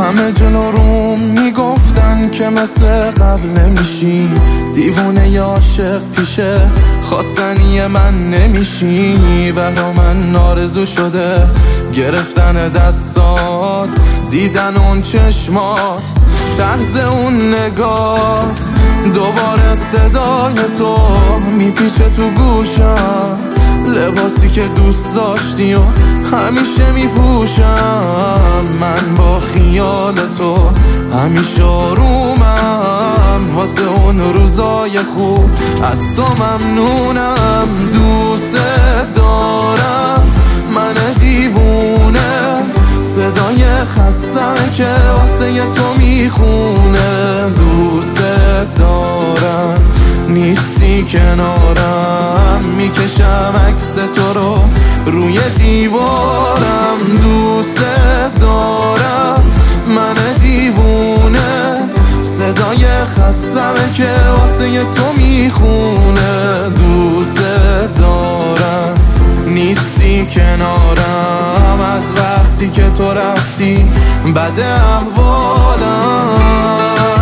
همه جلو روم میگفتن که مثل قبل نمیشی، دیوونه یا عاشق پیشه خواستنی من نمیشی. برا من آرزو شده گرفتن دستات، دیدن اون چشمات، طرز اون نگات. دوباره صدای تو میپیچه تو گوشم، لباسی که دوست داشتی و همیشه میپوشم. من با خیال تو همیشه آرومم، واسه اون روزای خوب از تو ممنونم. دوست دارم من دیوونه، صدای خستم که واسه تو میخونه. دوست دارم نیستی کنارم، میکشم عکس تو رو روی دیوارم. دوست دارم من دیوونه، صدای خستم که واسه تو میخونه. دوست دارم نیستی کنارم، از وقتی که تو رفتی بد احوالم.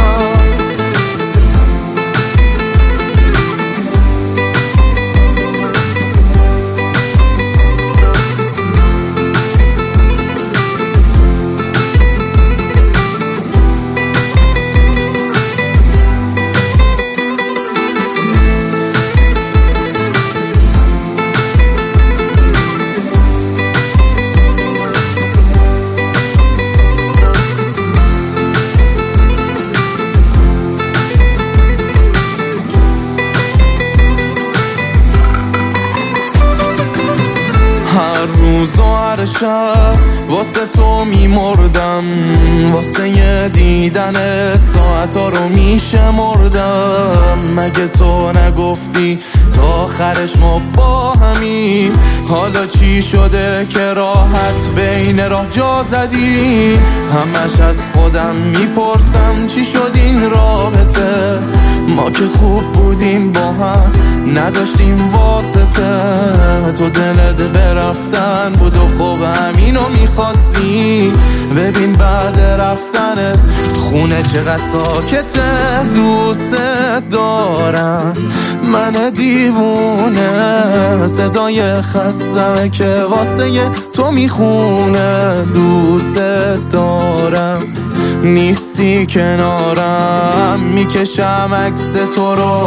هر روز و هر شب واسه تو میمردم، واسه یه دیدنت ساعتا رو میشمردم. مگه تو نگفتی تا آخرش ما با همیم؟ حالا چی شده که راحت بین راه جا زدی؟ همش از خودم میپرسم چی شد این رابطه؟ ما که خوب بودیم با هم نداشتیم واسطه. تو دلت برفتن بود و خوب همینو میخواستی. ببین بعد رفتنت خونه چقدر ساکته. دوست دارم من دیوونه، صدای خستمه که واسه تو میخونه. دوست دارم نیستی کنارم، میکشم عکس تو رو.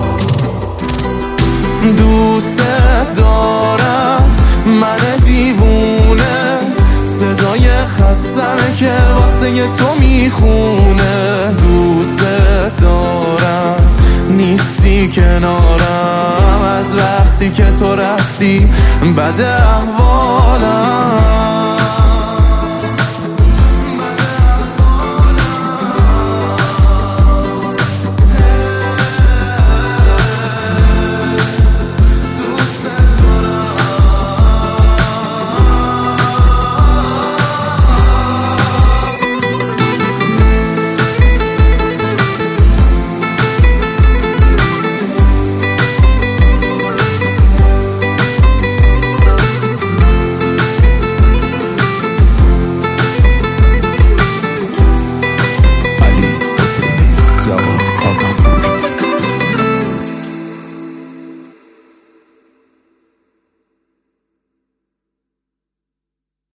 دوست دارم من دیوونه، صدای خستمه که واسه تو میخونه. دوست دارم نیستی کنارم، از وقتی که تو رفتی بد احوالم.